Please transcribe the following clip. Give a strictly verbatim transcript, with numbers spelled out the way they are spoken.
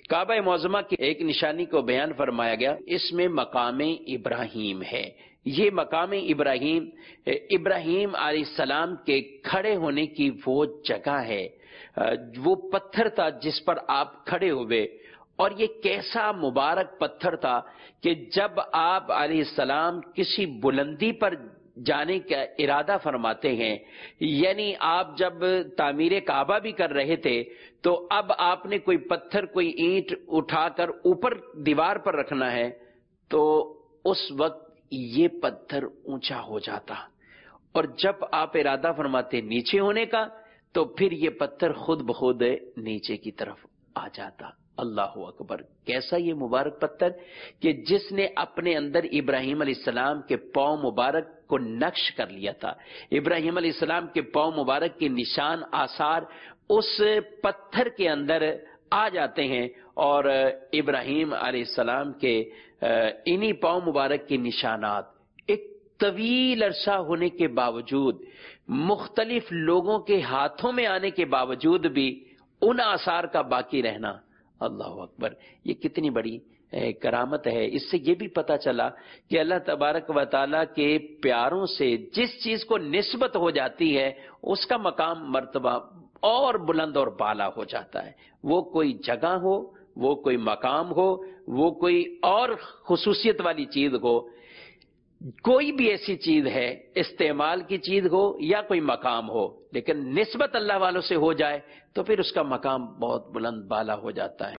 کعبہ معظمہ کی ایک نشانی کو بیان فرمایا گیا، اس میں مقام ابراہیم ہے۔ یہ مقام ابراہیم ابراہیم علیہ السلام کے کھڑے ہونے کی وہ جگہ ہے، وہ پتھر تھا جس پر آپ کھڑے ہوئے، اور یہ کیسا مبارک پتھر تھا کہ جب آپ علیہ السلام کسی بلندی پر جانے کا ارادہ فرماتے ہیں، یعنی آپ جب تعمیر کعبہ بھی کر رہے تھے تو اب آپ نے کوئی پتھر کوئی اینٹ اٹھا کر اوپر دیوار پر رکھنا ہے تو اس وقت یہ پتھر اونچا ہو جاتا، اور جب آپ ارادہ فرماتے نیچے ہونے کا تو پھر یہ پتھر خود بخود نیچے کی طرف آ جاتا۔ اللہ اکبر، کیسا یہ مبارک پتھر کہ جس نے اپنے اندر ابراہیم علیہ السلام کے پاؤں مبارک کو نقش کر لیا تھا۔ ابراہیم علیہ السلام کے پاؤں مبارک کے نشان آثار اس پتھر کے اندر آ جاتے ہیں، اور ابراہیم علیہ السلام کے انہی پاؤں مبارک کے نشانات ایک طویل عرصہ ہونے کے باوجود، مختلف لوگوں کے ہاتھوں میں آنے کے باوجود بھی ان آثار کا باقی رہنا، اللہ اکبر، یہ کتنی بڑی کرامت ہے۔ اس سے یہ بھی پتہ چلا کہ اللہ تبارک و تعالیٰ کے پیاروں سے جس چیز کو نسبت ہو جاتی ہے اس کا مقام مرتبہ اور بلند اور بالا ہو جاتا ہے، وہ کوئی جگہ ہو، وہ کوئی مقام ہو، وہ کوئی اور خصوصیت والی چیز ہو، کوئی بھی ایسی چیز ہے، استعمال کی چیز ہو یا کوئی مقام ہو، لیکن نسبت اللہ والوں سے ہو جائے تو پھر اس کا مقام بہت بلند بالا ہو جاتا ہے۔